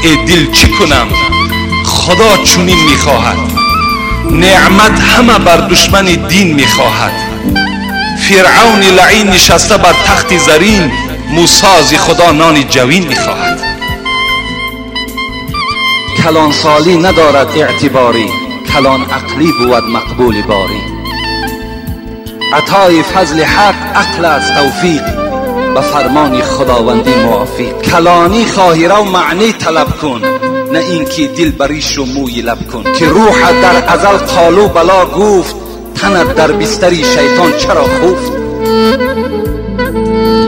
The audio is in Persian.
ای دل چی کنم خدا چنین میخواهد. نعمت همه بر دشمن دین میخواهد. فرعون لعین نشسته بر تخت زرین، موسی از خدا نان جوین میخواهد. کلان سالی ندارد اعتباری، کلان عقلی بود مقبول باری. عطای فضل حق عقل از توفیق، به فرمان خداوندی موافق. کلانی خواهی رو معنی طلب کن، نه اینکه دل بریش و موی لب کن. که روح در ازل قالو بلا گفت، تنت در بستری شیطان چرا خفت.